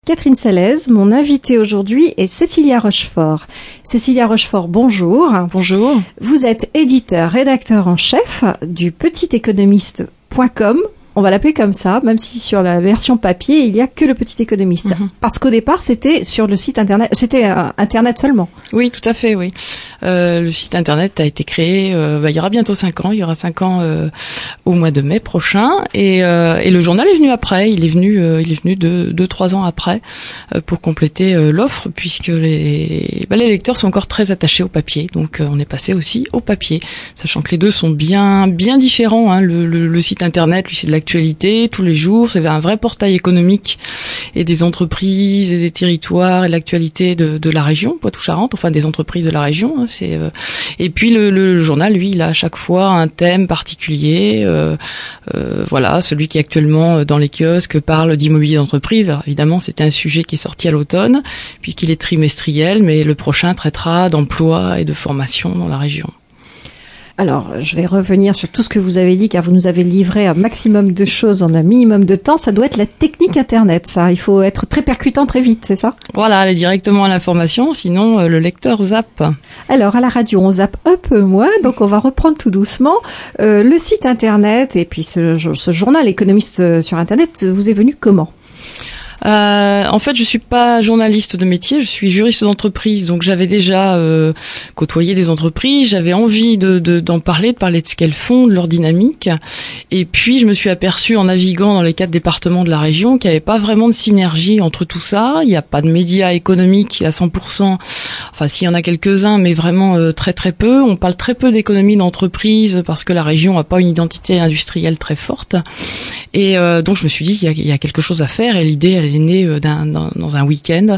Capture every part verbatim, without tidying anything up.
Catherine Salaise, mon invitée aujourd'hui est Cécilia Rochefort. Cécilia Rochefort, bonjour. Bonjour. Vous êtes éditeur, rédacteur en chef du petit économiste point com. On va l'appeler comme ça, même si sur la version papier, il n'y a que le Petit Économiste. Mm-hmm. Parce qu'au départ, c'était sur le site internet, c'était euh, internet seulement. Oui, tout à fait, oui. Euh, le site internet a été créé, euh, bah, il y aura bientôt cinq ans, il y aura cinq ans euh, au mois de mai prochain, et, euh, et le journal est venu après, il est venu, euh, il est venu deux, deux, trois ans après euh, pour compléter euh, l'offre, puisque les, bah, les lecteurs sont encore très attachés au papier, donc euh, on est passé aussi au papier, sachant que les deux sont bien, bien différents. Hein. Le, le, le site internet, lui, c'est de la actualité tous les jours, c'est un vrai portail économique et des entreprises et des territoires et l'actualité de, de la région Poitou-Charentes, enfin des entreprises de la région. Hein, c'est euh, et puis le, le journal, lui, il a à chaque fois un thème particulier. Euh, euh, voilà, celui qui est actuellement dans les kiosques parle d'immobilier d'entreprise. Alors évidemment, c'était un sujet qui est sorti à l'automne puisqu'il est trimestriel, mais le prochain traitera d'emploi et de formation dans la région. Alors, je vais revenir sur tout ce que vous avez dit, car vous nous avez livré un maximum de choses en un minimum de temps. Ça doit être la technique Internet, ça. Il faut être très percutant très vite, c'est ça ? Voilà, aller directement à l'information, sinon euh, le lecteur zappe. Alors, à la radio, on zappe un peu moins, donc on va reprendre tout doucement. Euh, le site Internet et puis ce, ce journal économiste sur Internet vous est venu comment ? Euh, en fait, je suis pas journaliste de métier, je suis juriste d'entreprise, donc j'avais déjà euh, côtoyé des entreprises, j'avais envie de, de, d'en parler, de parler de ce qu'elles font, de leur dynamique, et puis je me suis aperçue en naviguant dans les quatre départements de la région qu'il n'y avait pas vraiment de synergie entre tout ça, il n'y a pas de médias économiques à cent pour cent, enfin s'il y en a quelques-uns, mais vraiment euh, très très peu, on parle très peu d'économie d'entreprise parce que la région n'a pas une identité industrielle très forte, et euh, donc je me suis dit il y a, il y a quelque chose à faire, et l'idée elle est né d'un, dans, dans un week-end.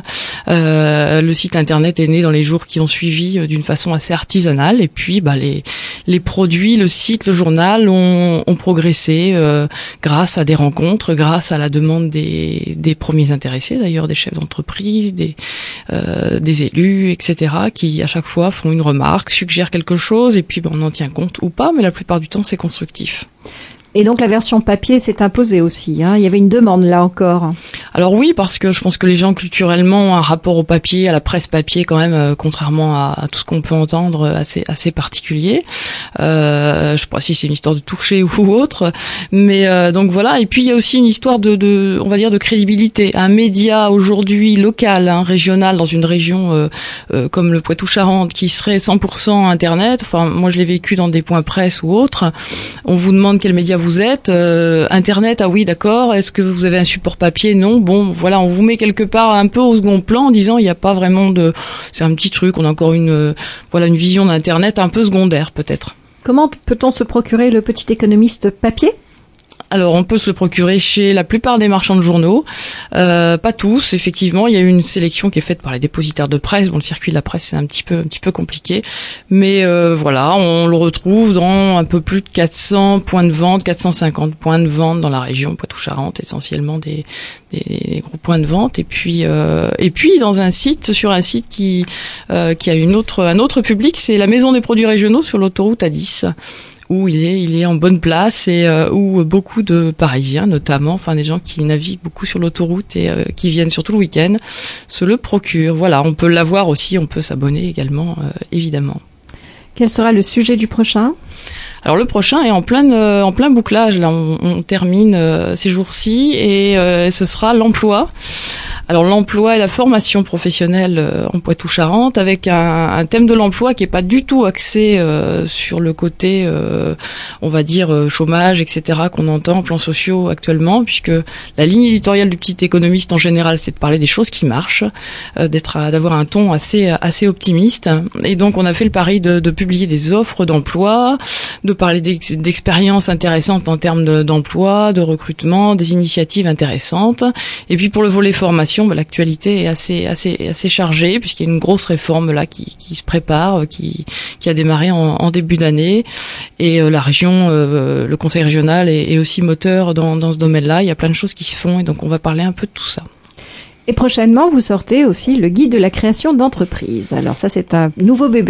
Euh, le site internet est né dans les jours qui ont suivi euh, d'une façon assez artisanale, et puis bah, les, les produits, le site, le journal ont, ont progressé euh, grâce à des rencontres, grâce à la demande des, des premiers intéressés, d'ailleurs des chefs d'entreprise, des, euh, des élus, et cetera, qui à chaque fois font une remarque, suggèrent quelque chose, et puis bah, on en tient compte ou pas, mais la plupart du temps c'est constructif. Et donc la version papier s'est imposée aussi, hein. Il y avait une demande là encore. Alors oui, parce que je pense que les gens culturellement ont un rapport au papier, à la presse papier quand même, euh, contrairement à, à tout ce qu'on peut entendre, assez assez particulier. Euh, je sais pas si c'est une histoire de toucher ou autre, mais euh, donc voilà. Et puis il y a aussi une histoire de, de on va dire de crédibilité. Un média aujourd'hui local, hein, régional, dans une région euh, euh, comme le Poitou-Charentes, qui serait cent pour cent internet. Enfin, moi je l'ai vécu dans des points presse ou autres. On vous demande quel média vous êtes, euh, internet, ah oui d'accord, est-ce que vous avez un support papier? Non, bon voilà, on vous met quelque part un peu au second plan en disant il n'y a pas vraiment de, c'est un petit truc, on a encore une euh, voilà une vision d'internet un peu secondaire peut-être. Comment peut-on se procurer le Petit Économiste papier ? Alors, on peut se le procurer chez la plupart des marchands de journaux, euh, pas tous. Effectivement, il y a eu une sélection qui est faite par les dépositaires de presse. Bon, le circuit de la presse c'est un petit peu, un petit peu compliqué, mais euh, voilà, on le retrouve dans un peu plus de quatre cents points de vente, quatre cent cinquante points de vente dans la région Poitou-Charentes, essentiellement des, des, des gros points de vente. Et puis, euh, et puis dans un site, sur un site qui, euh, qui a une autre, un autre public, c'est la Maison des produits régionaux sur l'autoroute A dix. Où il est, il est en bonne place, et euh, où beaucoup de Parisiens, notamment, enfin des gens qui naviguent beaucoup sur l'autoroute et euh, qui viennent surtout le week-end, se le procurent. Voilà, on peut l'avoir aussi, on peut s'abonner également, euh, évidemment. Quel sera le sujet du prochain ? Alors le prochain est en plein euh, en plein bouclage. Là, on, on termine euh, ces jours-ci, et euh, ce sera l'emploi. Alors l'emploi et la formation professionnelle euh, en Poitou-Charentes, avec un, un thème de l'emploi qui est pas du tout axé euh, sur le côté, euh, on va dire euh, chômage, et cetera qu'on entend, plans sociaux actuellement, puisque la ligne éditoriale du Petit Économiste en général, c'est de parler des choses qui marchent, euh, d'être, d'avoir un ton assez assez optimiste. Et donc on a fait le pari de, de publier des offres d'emploi, de parler d'ex- d'expériences intéressantes en termes de, d'emploi, de recrutement, des initiatives intéressantes. Et puis pour le volet formation, bah, l'actualité est assez assez assez chargée, puisqu'il y a une grosse réforme là qui qui se prépare, qui qui a démarré en, en début d'année, et euh, la région, euh, le conseil régional est, est aussi moteur dans dans ce domaine-là. Il y a plein de choses qui se font, et donc on va parler un peu de tout ça. Et prochainement, vous sortez aussi le guide de la création d'entreprise. Alors ça, c'est un nouveau bébé.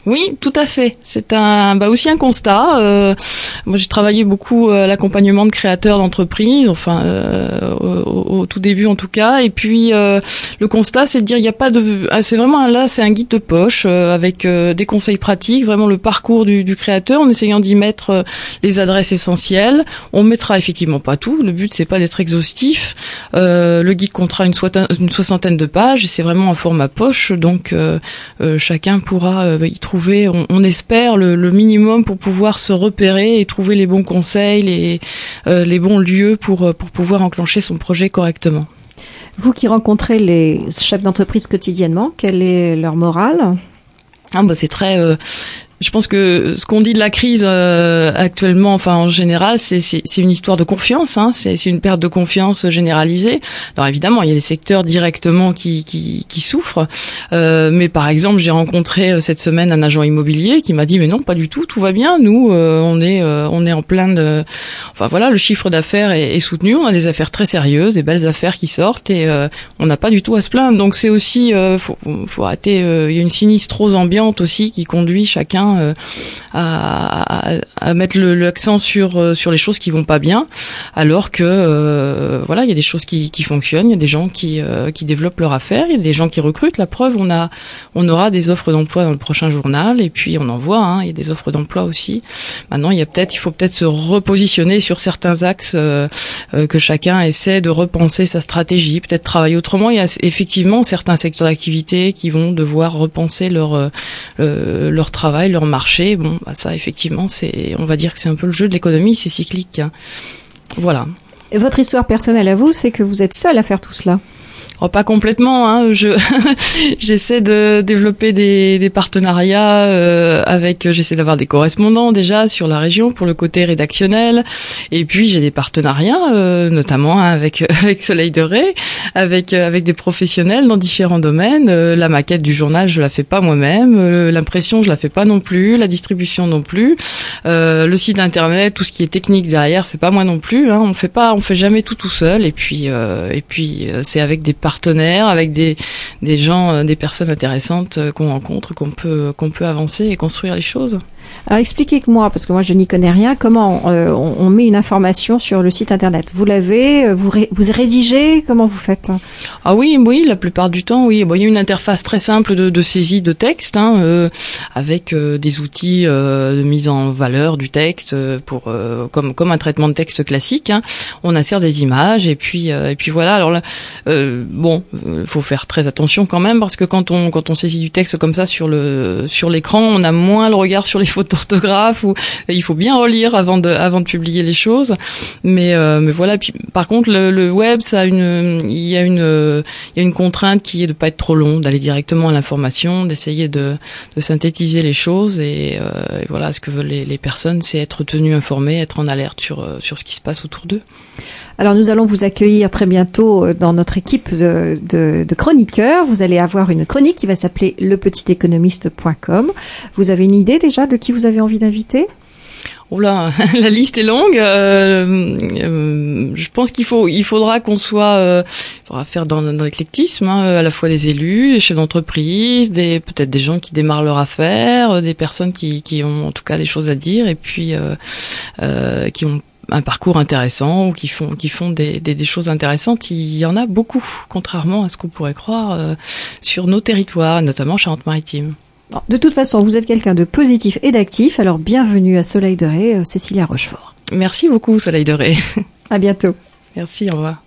Oui, tout à fait. C'est un, bah aussi un constat. Euh, moi, j'ai travaillé beaucoup à l'accompagnement de créateurs d'entreprises, enfin euh, au, au tout début en tout cas. Et puis euh, le constat, c'est de dire il n'y a pas de, ah, c'est vraiment là, c'est un guide de poche euh, avec euh, des conseils pratiques, vraiment le parcours du, du créateur, en essayant d'y mettre euh, les adresses essentielles. On mettra effectivement pas tout. Le but, c'est pas d'être exhaustif. Euh, le guide comptera une, soixantaine, une soixantaine de pages. Et c'est vraiment un format poche, donc euh, euh, chacun pourra euh, y trouver. On, on espère le, le minimum pour pouvoir se repérer et trouver les bons conseils, les, euh, les bons lieux pour, pour pouvoir enclencher son projet correctement. Vous qui rencontrez les chefs d'entreprise quotidiennement, quelle est leur morale ? Ah bah c'est très... Euh, Je pense que ce qu'on dit de la crise euh, actuellement, enfin en général, c'est, c'est, c'est une histoire de confiance. Hein, c'est, c'est une perte de confiance généralisée. Alors évidemment, il y a des secteurs directement qui, qui, qui souffrent. Euh, mais par exemple, j'ai rencontré cette semaine un agent immobilier qui m'a dit mais non, pas du tout, tout va bien. Nous, euh, on est, euh, on est en plein de. Enfin voilà, le chiffre d'affaires est, est soutenu. On a des affaires très sérieuses, des belles affaires qui sortent et euh, on n'a pas du tout à se plaindre. Donc c'est aussi, euh, faut, faut arrêter. Euh, il y a une sinistrose ambiante aussi qui conduit chacun Euh, à, à, à mettre le, l'accent sur euh, sur les choses qui vont pas bien, alors que euh, voilà, il y a des choses qui, qui fonctionnent, il y a des gens qui euh, qui développent leur affaire, il y a des gens qui recrutent. La preuve, on a on aura des offres d'emploi dans le prochain journal, et puis on en voit, hein, il y a des offres d'emploi aussi. Maintenant, il y a peut-être, il faut peut-être se repositionner sur certains axes, euh, euh, que chacun essaie de repenser sa stratégie, peut-être travailler autrement. Il y a effectivement certains secteurs d'activité qui vont devoir repenser leur euh, leur travail, leur marché. Bon, bah ça, effectivement, c'est, on va dire que c'est un peu le jeu de l'économie, c'est cyclique. Hein. Voilà. Et votre histoire personnelle à vous, c'est que vous êtes seule à faire tout cela? Oh, pas complètement, hein. Je j'essaie de développer des, des partenariats euh, avec. J'essaie d'avoir des correspondants déjà sur la région pour le côté rédactionnel, et puis j'ai des partenariats, euh, notamment hein, avec avec Soleil de Ré, avec avec des professionnels dans différents domaines. Euh, la maquette du journal, je la fais pas moi-même. Euh, l'impression, je la fais pas non plus. La distribution non plus. Euh, le site internet, tout ce qui est technique derrière, c'est pas moi non plus. Hein. On fait pas, on fait jamais tout tout seul. Et puis euh, et puis euh, c'est avec des partenaires, avec des des gens, des personnes intéressantes qu'on rencontre, qu'on peut qu'on peut avancer et construire les choses. Alors expliquez-moi, parce que moi je n'y connais rien, comment euh, on, on met une information sur le site internet. Vous l'avez, vous ré, vous rédigez, comment vous faites? Ah oui, oui, la plupart du temps, oui. Bon, il y a une interface très simple de, de saisie de texte, hein, euh, avec euh, des outils euh, de mise en valeur du texte euh, pour euh, comme comme un traitement de texte classique. Hein. On insère des images et puis euh, et puis voilà. Alors là, euh, bon, euh, faut faire très attention quand même parce que quand on quand on saisit du texte comme ça sur le sur l'écran, on a moins le regard sur les fautes d'orthographe, ou il faut bien relire avant de avant de publier les choses. Mais euh, mais voilà. Puis par contre, le, le web, ça a une il y a une il y a une contrainte qui est de pas être trop long, d'aller directement à l'information, d'essayer de de synthétiser les choses et, euh, et voilà. Ce que veulent les, les personnes, c'est être tenues informées, être en alerte sur sur ce qui se passe autour d'eux. Alors nous allons vous accueillir très bientôt dans notre équipe de, de, de chroniqueurs. Vous allez avoir une chronique qui va s'appeler le petit économiste point com. Vous avez une idée déjà de qui vous avez envie d'inviter? Oh là, la liste est longue. Euh, euh, je pense qu'il faut, il faudra qu'on soit, euh, il faudra faire dans, dans l'éclectisme, hein, à la fois des élus, des chefs d'entreprise, des peut-être des gens qui démarrent leur affaire, des personnes qui, qui ont en tout cas des choses à dire, et puis euh, euh, qui ont un parcours intéressant ou qui font qui font des, des des choses intéressantes. Il y en a beaucoup, contrairement à ce qu'on pourrait croire euh, sur nos territoires, notamment Charente-Maritime. De toute façon, vous êtes quelqu'un de positif et d'actif, alors bienvenue à Soleil de Ré, Cécilia Rochefort. Merci beaucoup, Soleil de Ré. À bientôt. Merci, au revoir.